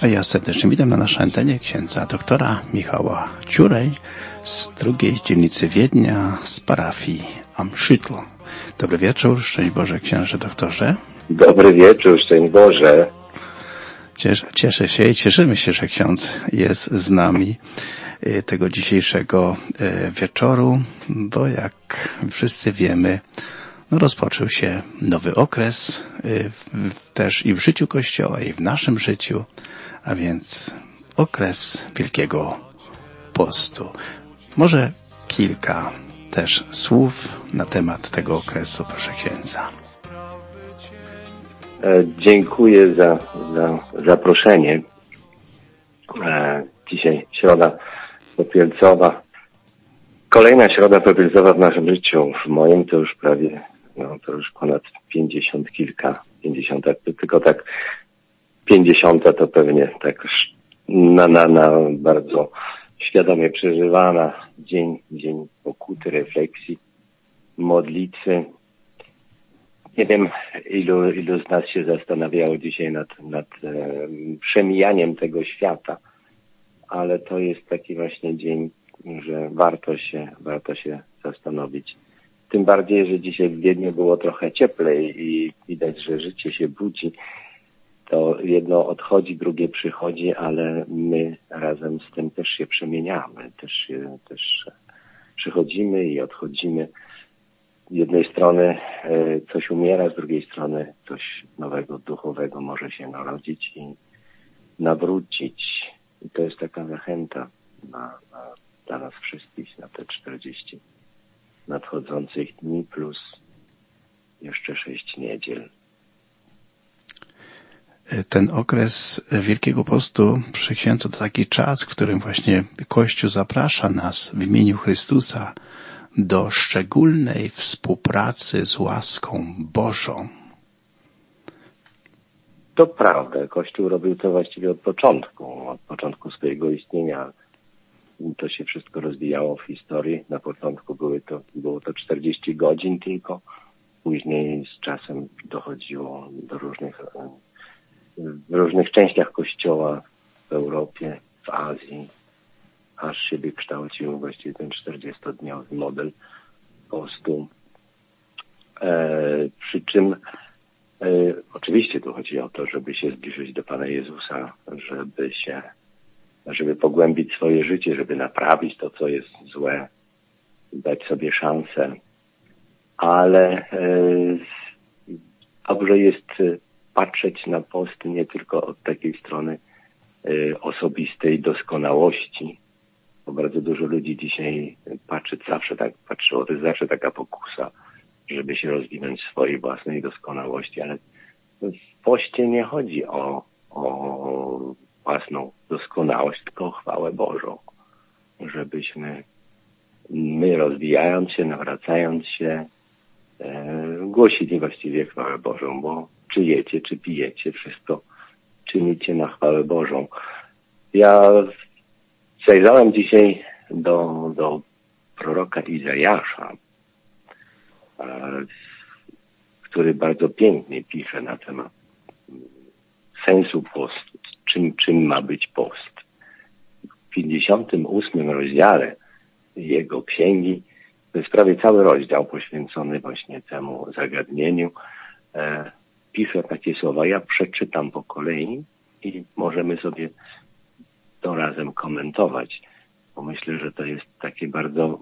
A ja serdecznie witam na naszej antenie księdza doktora Michała Ciurej z drugiej dzielnicy Wiednia, z parafii Amschüttel. Dobry wieczór, szczęść Boże, księże doktorze. Dobry wieczór, szczęść Boże. Cieszę się i cieszymy się, że ksiądz jest z nami tego dzisiejszego wieczoru, bo jak wszyscy wiemy, rozpoczął się nowy okres też i w życiu Kościoła, i w naszym życiu, a więc okres Wielkiego Postu. Może kilka też słów na temat tego okresu, proszę księdza. Dziękuję za zaproszenie. Dzisiaj środa popielcowa. Kolejna środa popielcowa w naszym życiu. W moim to już prawie, to już ponad 50 tylko tak 50 to pewnie tak na bardzo świadomie przeżywana. Dzień pokuty, refleksji, modlitwy. Nie wiem, ilu z nas się zastanawiało dzisiaj nad przemijaniem tego świata, ale to jest taki właśnie dzień, że warto się zastanowić. Tym bardziej, że dzisiaj w Wiedniu było trochę cieplej i widać, że życie się budzi. To jedno odchodzi, drugie przychodzi, ale my razem z tym też się przemieniamy, też przychodzimy i odchodzimy. Z jednej strony coś umiera, z drugiej strony coś nowego, duchowego może się narodzić i nawrócić. I to jest taka zachęta dla nas wszystkich na te 40 nadchodzących dni plus jeszcze 6 niedziel. Ten okres Wielkiego Postu, proszę księdza, to taki czas, w którym właśnie Kościół zaprasza nas w imieniu Chrystusa do szczególnej współpracy z łaską Bożą. To prawda. Kościół robił to właściwie od początku swojego istnienia. To się wszystko rozwijało w historii. Na początku było to 40 godzin tylko. Później z czasem dochodziło do w różnych częściach Kościoła w Europie, w Azji, aż się wykształcił właściwie ten 40-dniowy model postu. Przy czym oczywiście tu chodzi o to, żeby się zbliżyć do Pana Jezusa, żeby pogłębić swoje życie, żeby naprawić to, co jest złe, dać sobie szansę, ale dobrze jest patrzeć na post nie tylko od takiej strony osobistej doskonałości, bo bardzo dużo ludzi dzisiaj patrzyło, to jest zawsze taka pokusa, żeby się rozwinąć w swojej własnej doskonałości, ale w poście nie chodzi o własną doskonałość, tylko o chwałę Bożą, żebyśmy my rozwijając się, nawracając się, głosili właściwie chwałę Bożą, bo czy jecie, czy pijecie, wszystko czynicie na chwałę Bożą. Ja zajrzałem dzisiaj do proroka Izajasza, który bardzo pięknie pisze na temat sensu postu, czym ma być post. W 58 rozdziale jego księgi, to jest prawie cały rozdział poświęcony właśnie temu zagadnieniu, pisze takie słowa. Ja przeczytam po kolei i możemy sobie to razem komentować, bo myślę, że to jest takie bardzo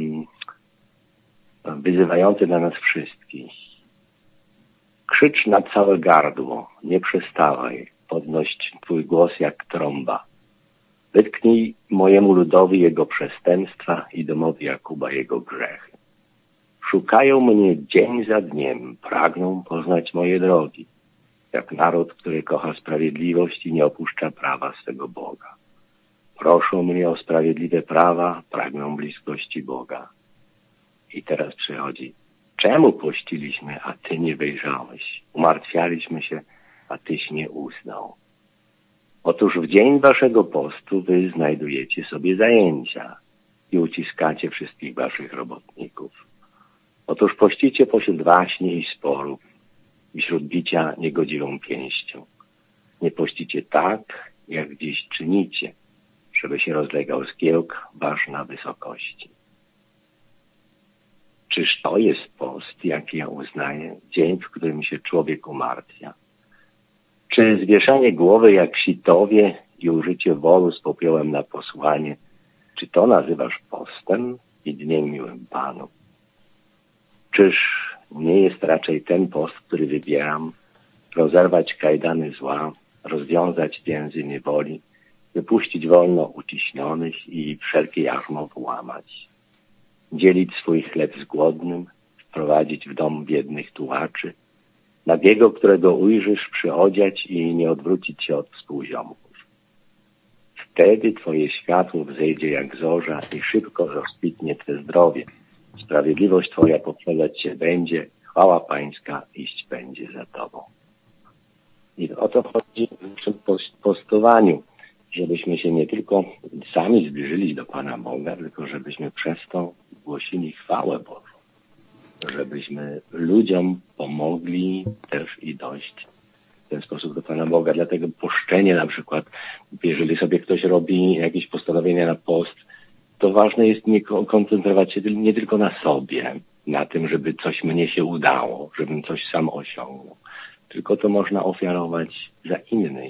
wyzywające dla nas wszystkich. Krzycz na całe gardło, nie przestawaj, podnoś twój głos jak trąba. Wytknij mojemu ludowi jego przestępstwa i domowi Jakuba jego grzechy. Szukają mnie dzień za dniem, pragną poznać moje drogi, jak naród, który kocha sprawiedliwość i nie opuszcza prawa swego Boga. Proszą mnie o sprawiedliwe prawa, pragną bliskości Boga. I teraz przychodzi. Czemu pościliśmy, a Ty nie wyjrzałeś? Umartwialiśmy się, a Tyś nie uznał. Otóż w dzień waszego postu wy znajdujecie sobie zajęcia i uciskacie wszystkich waszych robotników. Otóż pościcie pośród waśni i sporów i wśród bicia niegodziwą pięścią. Nie pościcie tak, jak dziś czynicie, żeby się rozlegał zgiełk wasz na wysokości. Czyż to jest post, jaki ja uznaję, dzień, w którym się człowiek umartwia? Czy zwieszanie głowy jak sitowie i użycie wolu z popiołem na posłanie, czy to nazywasz postem i dniem miłym Panu? Czyż nie jest raczej ten post, który wybieram, rozerwać kajdany zła, rozwiązać więzy niewoli, wypuścić wolno uciśnionych i wszelkie jarzmo wyłamać, dzielić swój chleb z głodnym, wprowadzić w dom biednych tułaczy, nagiego, którego ujrzysz, przyodziać i nie odwrócić się od współziomków. Wtedy twoje światło wzejdzie jak zorza i szybko rozkwitnie twe zdrowie. Sprawiedliwość twoja poprzedzać się będzie, chwała pańska iść będzie za tobą. I o to chodzi w postowaniu, żebyśmy się nie tylko sami zbliżyli do Pana Boga, tylko żebyśmy przez to głosili chwałę Bożą. Żebyśmy ludziom pomogli też i dojść w ten sposób do Pana Boga. Dlatego poszczenie na przykład, jeżeli sobie ktoś robi jakieś postanowienia na post, to ważne jest nie koncentrować się nie tylko na sobie, na tym, żeby coś mnie się udało, żebym coś sam osiągnął, tylko to można ofiarować za innych,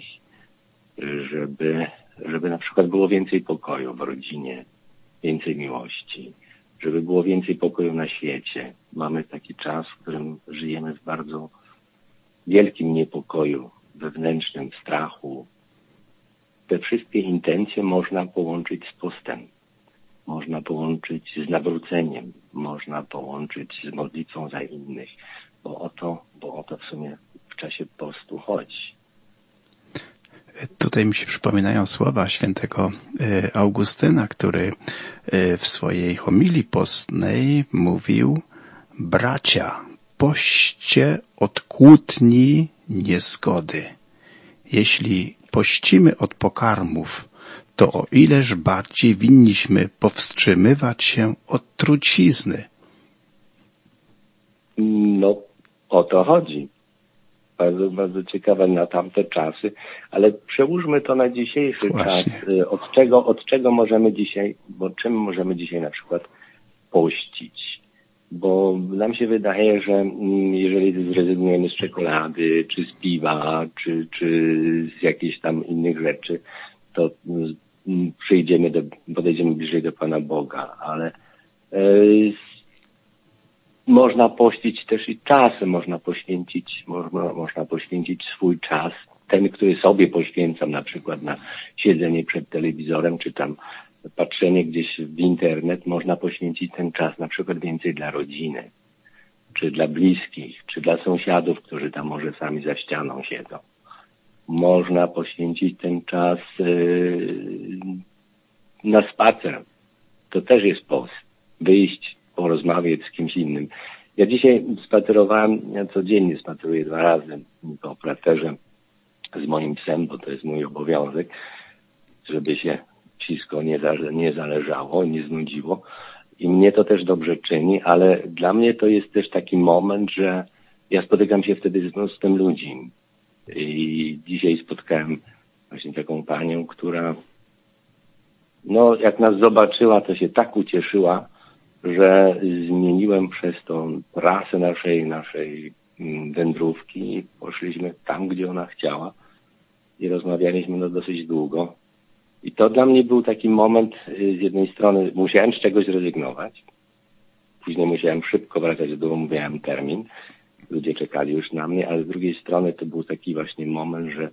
żeby na przykład było więcej pokoju w rodzinie, więcej miłości, żeby było więcej pokoju na świecie. Mamy taki czas, w którym żyjemy w bardzo wielkim niepokoju, wewnętrznym strachu. Te wszystkie intencje można połączyć z postem. Można połączyć z nawróceniem. Można połączyć z modlitwą za innych. Bo o to w sumie w czasie postu chodzi. Tutaj mi się przypominają słowa świętego Augustyna, który w swojej homilii postnej mówił: bracia, poście od kłótni niezgody. Jeśli pościmy od pokarmów, to o ileż bardziej winniśmy powstrzymywać się od trucizny. No, o to chodzi. Bardzo, bardzo ciekawe na tamte czasy, ale przełóżmy to na dzisiejszy czas. Od czego możemy dzisiaj, bo czym możemy dzisiaj na przykład pościć? Bo nam się wydaje, że jeżeli zrezygnujemy z czekolady, czy z piwa, czy z jakichś tam innych rzeczy, to podejdziemy bliżej do Pana Boga, ale można pościć też i czasem, można poświęcić swój czas, ten, który sobie poświęcam na przykład na siedzenie przed telewizorem, czy tam patrzenie gdzieś w internet, można poświęcić ten czas na przykład więcej dla rodziny, czy dla bliskich, czy dla sąsiadów, którzy tam może sami za ścianą siedzą. Można poświęcić ten czas na spacer. To też jest post. Wyjść, porozmawiać z kimś innym. Ja dzisiaj spacerowałem, ja codziennie spaceruję 2 razy po parterze z moim psem, bo to jest mój obowiązek, żeby się wszystko nie zależało, nie znudziło. I mnie to też dobrze czyni, ale dla mnie to jest też taki moment, że ja spotykam się wtedy z mnóstwem ludzi. I dzisiaj spotkałem właśnie taką panią, która jak nas zobaczyła, to się tak ucieszyła, że zmieniłem przez tą trasę naszej wędrówki i poszliśmy tam, gdzie ona chciała i rozmawialiśmy dosyć długo. I to dla mnie był taki moment, z jednej strony musiałem z czegoś zrezygnować, później musiałem szybko wracać do domu, miałem termin, ludzie czekali już na mnie, ale z drugiej strony to był taki właśnie moment, że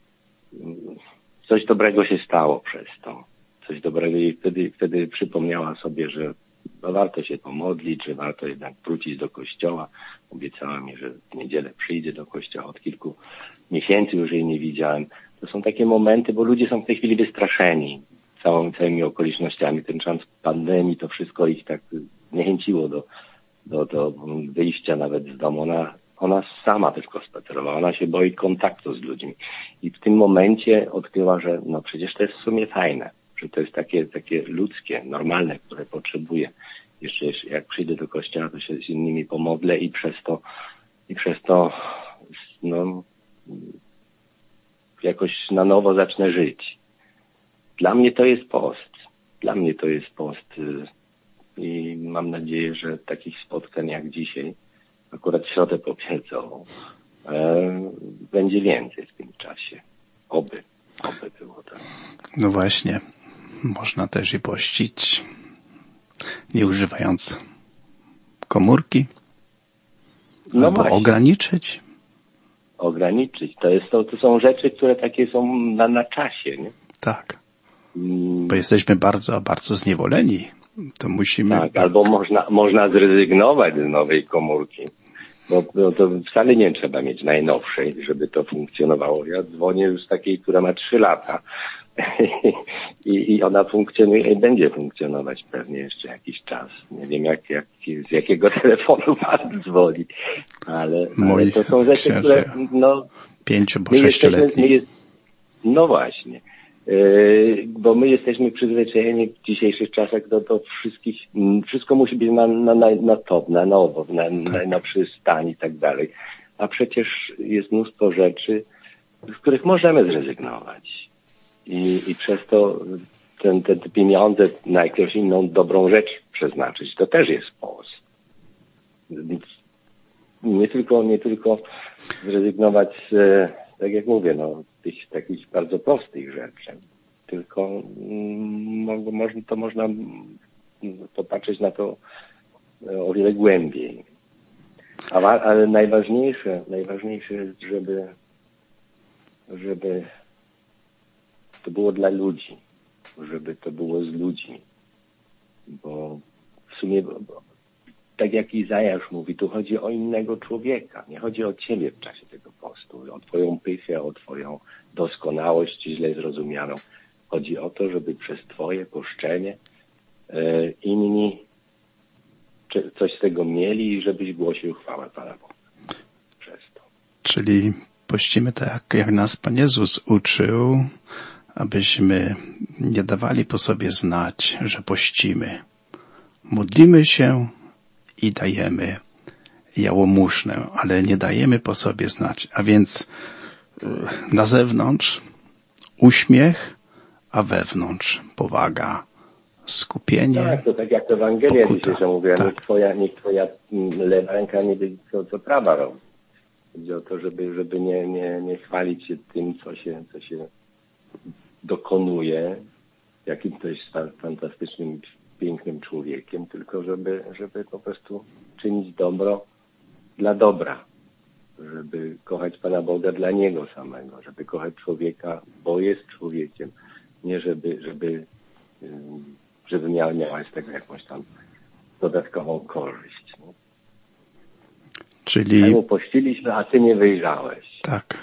coś dobrego się stało przez to. Coś dobrego i wtedy przypomniała sobie, że warto się pomodlić, że warto jednak wrócić do kościoła. Obiecała mi, że w niedzielę przyjdzie do kościoła. Od kilku miesięcy już jej nie widziałem. To są takie momenty, bo ludzie są w tej chwili wystraszeni całymi okolicznościami. Ten czas pandemii, to wszystko ich tak zniechęciło do wyjścia nawet z domu. Ona sama tylko spacerowała. Ona się boi kontaktu z ludźmi. I w tym momencie odkryła, że przecież to jest w sumie fajne. Że to jest takie ludzkie, normalne, które potrzebuję. Jeszcze jak przyjdę do kościoła, to się z innymi pomodlę i przez to jakoś na nowo zacznę żyć. Dla mnie to jest post. Dla mnie to jest post i mam nadzieję, że takich spotkań jak dzisiaj, akurat w środę popielcową, będzie więcej w tym czasie. Oby było tak. No właśnie, można też i pościć, nie używając komórki, No albo właśnie. ograniczyć. To są rzeczy, które takie są na czasie, nie? Tak. Bo jesteśmy bardzo, bardzo zniewoleni. To musimy... Tak, albo można zrezygnować z nowej komórki. Bo to wcale nie trzeba mieć najnowszej, żeby to funkcjonowało. Ja dzwonię już z takiej, która ma 3 lata i ona funkcjonuje i będzie funkcjonować pewnie jeszcze jakiś czas. Nie wiem z jakiego telefonu pan dzwoni, ale to są rzeczy, które 5 albo 6-letni. No właśnie. Bo my jesteśmy przyzwyczajeni w dzisiejszych czasach do wszystko musi być na top, na nowo, na przystań i tak dalej. A przecież jest mnóstwo rzeczy, z których możemy zrezygnować. I przez to te pieniądze na jakąś inną dobrą rzecz przeznaczyć. To też jest post. Więc nie tylko zrezygnować z, tak jak mówię, tych takich bardzo prostych rzeczy, tylko można popatrzeć na to o wiele głębiej. Ale najważniejsze jest, żeby to było dla ludzi, żeby to było z ludźmi, bo w sumie, tak jak Izajasz mówi, tu chodzi o innego człowieka, nie chodzi o ciebie w czasie tego postu, o twoją pychę, o twoją doskonałość źle zrozumianą. Chodzi o to, żeby przez twoje poszczenie inni coś z tego mieli i żebyś głosił chwałę Pana Boga przez to. Czyli pościmy tak, jak nas Pan Jezus uczył, abyśmy nie dawali po sobie znać, że pościmy. Modlimy się i dajemy jałmużnę, ale nie dajemy po sobie znać. A więc na zewnątrz uśmiech, a wewnątrz powaga, skupienie. Tak, to tak jak Ewangelia dzisiejsza mówiła, tak. niech twoja lewa ręka nie wie, co prawa robi. Chodzi o to, żeby nie chwalić się tym, co się dokonuje, jakim to jest fantastycznym, pięknym człowiekiem, tylko żeby po prostu czynić dobro dla dobra, żeby kochać Pana Boga dla Niego samego, żeby kochać człowieka, bo jest człowiekiem, nie żeby miała z tego jakąś tam dodatkową korzyść. No. Czyli... Temu pościliśmy, a Ty nie wyjrzałeś. Tak.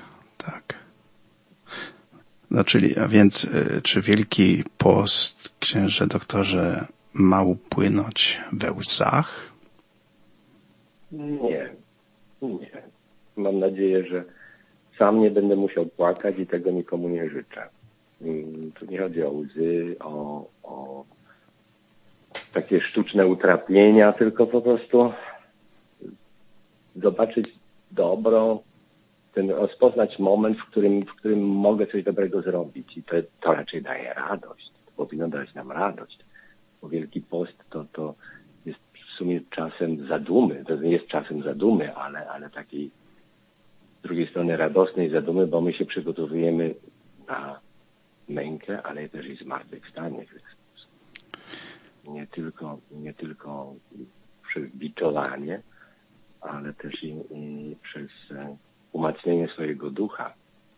No czyli, a więc, czy Wielki Post, księże doktorze, ma upłynąć we łzach? Nie. Mam nadzieję, że sam nie będę musiał płakać i tego nikomu nie życzę. Tu nie chodzi o łzy, o takie sztuczne utrapienia, tylko po prostu zobaczyć dobro, rozpoznać moment, w którym mogę coś dobrego zrobić. I to raczej daje radość. To powinno dać nam radość. Bo Wielki Post to jest w sumie czasem zadumy. To jest czasem zadumy, ale takiej z drugiej strony radosnej zadumy, bo my się przygotowujemy na mękę, ale też i zmartwychwstanie Chrystusa. Nie tylko przez biczowanie, ale też i przez umacnienie swojego ducha.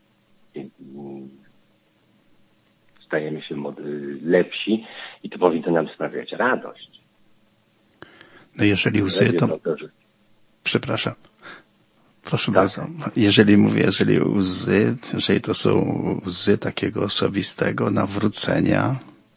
Stajemy się lepsi i to powinno nam sprawiać radość. No jeżeli łzy, to... Przepraszam. Proszę bardzo. Jeżeli łzy, jeżeli to są łzy takiego osobistego nawrócenia,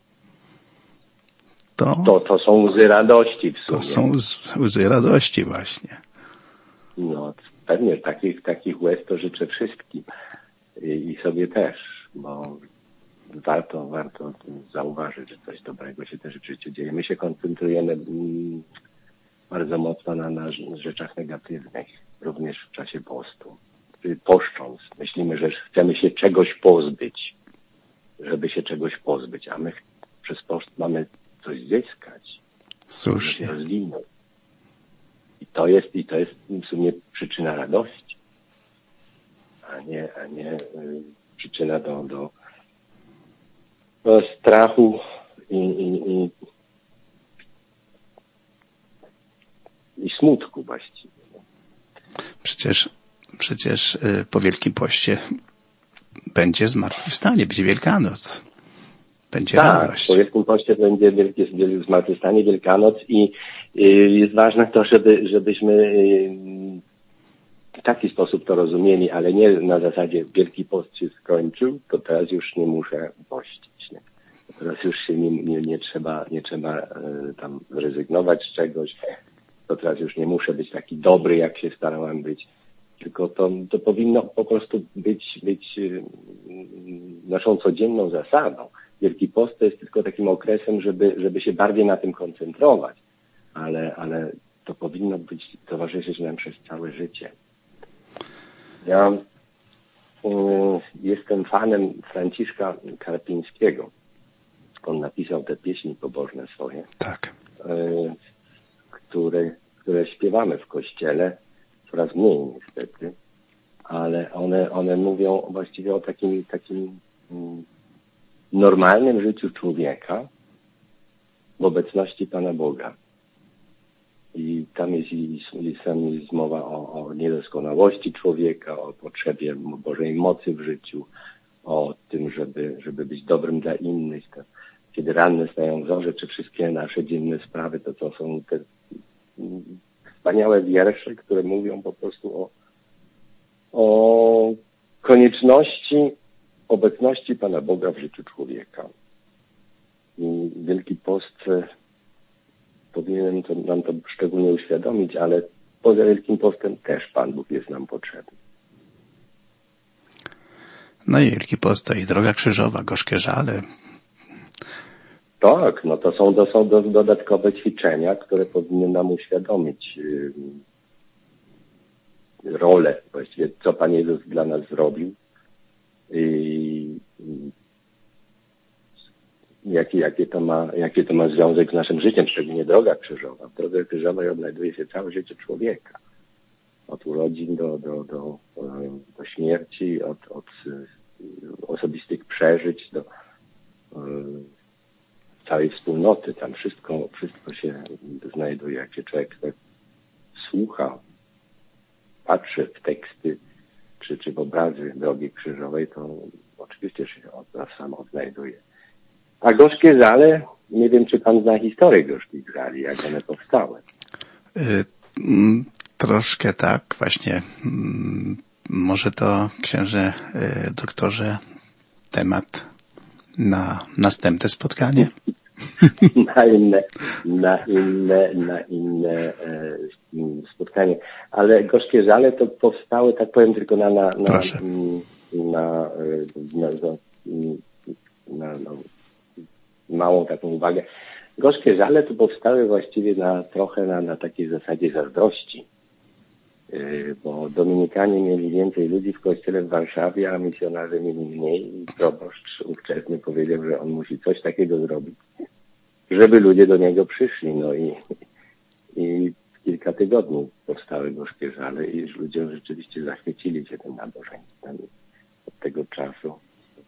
to są łzy radości w sumie. To są łzy radości właśnie. No, pewnie takich łez to życzę wszystkim i sobie też, bo warto zauważyć, że coś dobrego się też w życiu dzieje. My się koncentrujemy bardzo mocno na rzeczach negatywnych, również w czasie postu. poszcząc. Myślimy, że chcemy się czegoś pozbyć, żeby się czegoś pozbyć, a my przez post mamy coś zyskać. Słusznie. Rozwinąć. I to jest w sumie przyczyna radości, a nie przyczyna do strachu i smutku właściwie. Przecież po Wielkim Poście będzie zmartwychwstanie, będzie Wielkanoc. Będzie radość. Po Wielkim Poście będzie zmartwychwstanie, Wielkanoc i jest ważne to, żebyśmy w taki sposób to rozumieli, ale nie na zasadzie Wielki Post się skończył, to teraz już nie muszę pościć. Nie? Teraz już się nie trzeba tam rezygnować z czegoś, to teraz już nie muszę być taki dobry, jak się starałem być. Tylko to powinno po prostu być naszą codzienną zasadą. Wielki Post to jest tylko takim okresem, żeby się bardziej na tym koncentrować. Ale to powinno towarzyszyć nam przez całe życie. Ja jestem fanem Franciszka Karpińskiego. On napisał te pieśni pobożne swoje. Tak. Które śpiewamy w kościele. Coraz mniej niestety. Ale one mówią właściwie o takim normalnym życiu człowieka w obecności Pana Boga. I tam jest mowa o niedoskonałości człowieka, o potrzebie Bożej mocy w życiu, o tym, żeby być dobrym dla innych. Kiedy ranne stają wzorze, czy wszystkie nasze dzienne sprawy, to są te wspaniałe wiersze, które mówią po prostu o konieczności obecności Pana Boga w życiu człowieka. I Wielki Post powinien nam to szczególnie uświadomić, ale poza Wielkim Postem też Pan Bóg jest nam potrzebny. No i Wielki Post to i Droga Krzyżowa, Gorzkie Żale. Tak, no to są dodatkowe ćwiczenia, które powinny nam uświadomić rolę, właściwie co Pan Jezus dla nas zrobił i jaki to ma związek z naszym życiem, szczególnie Droga Krzyżowa. W Drodze Krzyżowej odnajduje się całe życie człowieka. Od urodzin do śmierci, od osobistych przeżyć do całej wspólnoty. Tam wszystko się znajduje. Jak się człowiek tak słucha, patrzy w teksty czy w obrazy Drogi Krzyżowej, to oczywiście się sam odnajduje. A Gorzkie Żale, nie wiem, czy Pan zna historię Gorzkich Żali, jak one powstały. Troszkę tak, właśnie. Może to, księże doktorze, temat na następne spotkanie? Na inne spotkanie. Ale Gorzkie Żale to powstały, tak powiem, tylko na małą taką uwagę. Gorzkie Żale to powstały właściwie trochę na takiej zasadzie zazdrości. Bo Dominikanie mieli więcej ludzi w kościele w Warszawie, a misjonarze mieli mniej i proboszcz ówczesny powiedział, że on musi coś takiego zrobić, żeby ludzie do niego przyszli. No i w kilka tygodni powstały Gorzkie Żale i już ludzie rzeczywiście zachwycili się tym nabożeństwem. Od tego czasu.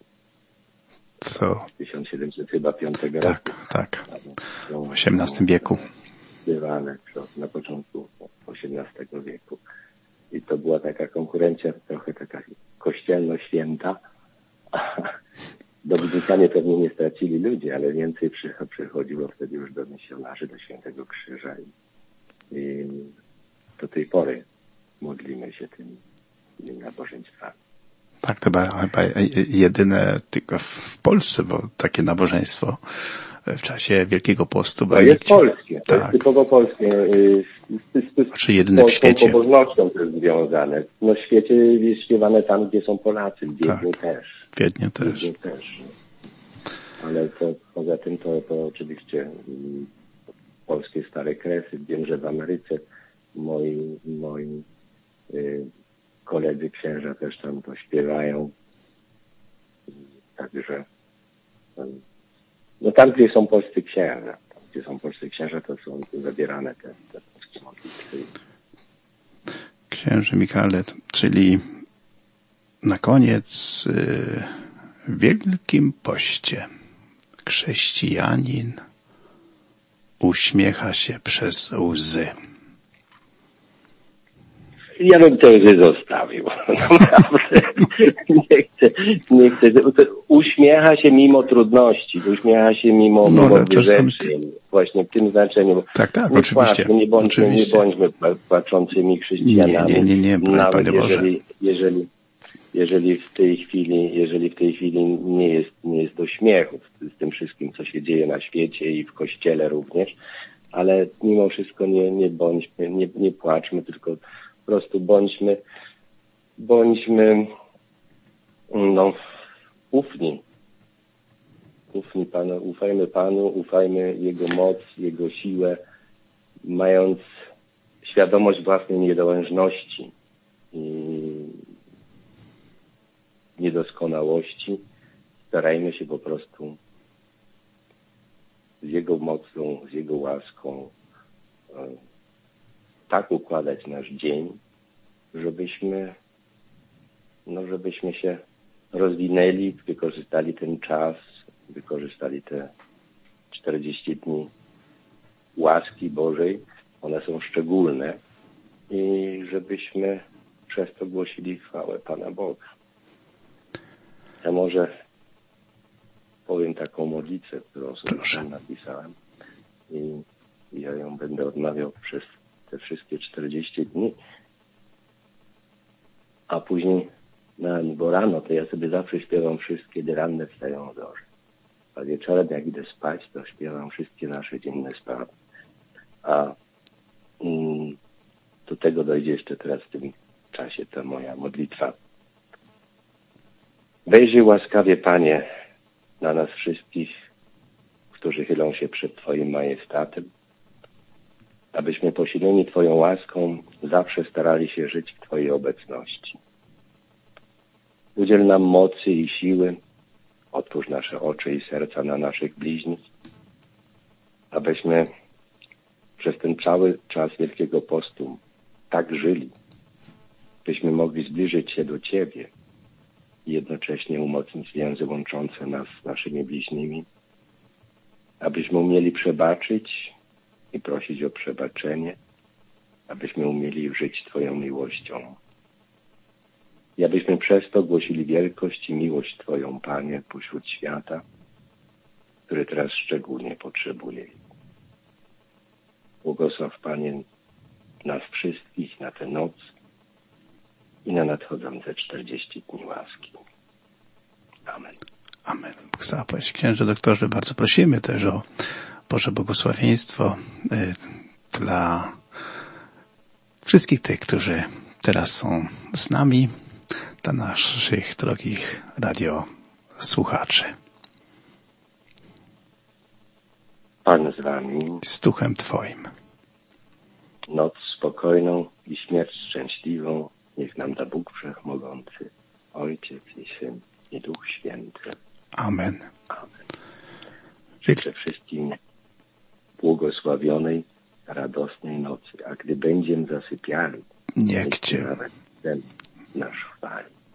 Co? 1705 roku. Tak. W XVIII wieku. Śpiewane na początku XVIII wieku. I to była taka konkurencja, trochę taka kościelno-święta. Dominikanie pewnie nie stracili ludzi, ale więcej przychodziło wtedy już do misjonarzy, do Świętego Krzyża. I do tej pory modlimy się tymi nabożeństwami. Tak, to chyba jedyne tylko w Polsce, bo takie nabożeństwo w czasie Wielkiego Postu. To jest polskie, to jest typowo polskie. Czy jedyne w świecie. Z pobożnością też związane. No w świecie jest śpiewane tam, gdzie są Polacy, w Wiedniu też. W Wiedniu też. Ale to poza tym to oczywiście polskie stare kresy. Wiem, że w Ameryce moi koledzy księża też tam to śpiewają. Także no tam, gdzie są polscy księża, to są zabierane te polskie modlitwy. Księże Michale, czyli na koniec w Wielkim Poście chrześcijanin uśmiecha się przez łzy. Ja bym te łzy zostawił. Naprawdę. Nie chcę. Uśmiecha się mimo trudności, uśmiecha się mimo wyrzeczeń. Właśnie w tym znaczeniu. Tak, nie oczywiście. Płaczmy, nie bądźmy płaczącymi chrześcijanami. Nie, nawet Panie Boże. Jeżeli w tej chwili nie jest do śmiechu z tym wszystkim, co się dzieje na świecie i w Kościele również, ale mimo wszystko nie bądźmy, nie płaczmy, tylko po prostu bądźmy ufni Panu, ufajmy Panu, ufajmy Jego moc, Jego siłę, mając świadomość własnej niedołężności i niedoskonałości. Starajmy się po prostu z Jego mocą, z Jego łaską tak układać nasz dzień, żebyśmy się rozwinęli, wykorzystali ten czas, wykorzystali te 40 dni łaski Bożej. One są szczególne i żebyśmy przez to głosili chwałę Pana Boga. Ja może powiem taką modlitwę, którą sobie sam napisałem i ja ją będę odmawiał przez te wszystkie 40 dni, a później, bo rano to ja sobie zawsze śpiewam wszystkie, kiedy ranne wstają o dorze. A wieczorem, jak idę spać, to śpiewam wszystkie nasze dzienne sprawy. A do tego dojdzie jeszcze teraz w tym czasie ta moja modlitwa. Wejrzyj łaskawie, Panie, na nas wszystkich, którzy chylą się przed Twoim majestatem, abyśmy posileni Twoją łaską zawsze starali się żyć w Twojej obecności. Udziel nam mocy i siły, otwórz nasze oczy i serca na naszych bliźnich, abyśmy przez ten cały czas Wielkiego Postu tak żyli, byśmy mogli zbliżyć się do Ciebie i jednocześnie umocnić więzy łączące nas z naszymi bliźnimi, abyśmy umieli przebaczyć i prosić o przebaczenie, abyśmy umieli żyć Twoją miłością. I abyśmy przez to głosili wielkość i miłość Twoją, Panie, pośród świata, który teraz szczególnie potrzebuje. Błogosław, Panie, nas wszystkich na tę noc i na nadchodzące 40 dni łaski. Amen. Amen. Bóg zapłać. Księże doktorze, bardzo prosimy też o Boże błogosławieństwo dla wszystkich tych, którzy teraz są z nami, dla naszych drogich radiosłuchaczy. Pan z Wami. Z duchem Twoim. Noc spokojną i śmierć szczęśliwą niech nam da Bóg Wszechmogący, Ojciec i Syn i Duch Święty. Amen. Amen. Życzę wszystkim błogosławionej, radosnej nocy, a gdy będziemy zasypiali, niech Cię nawet ten nasz